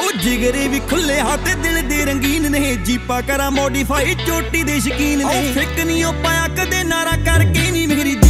जिगरे भी खुले हाथ दिल दे रंगीन ने जीपा करा मॉडिफाई चोटी दे शकीन ने फिक नहीं पाया कदे नारा करके नहीं मेरी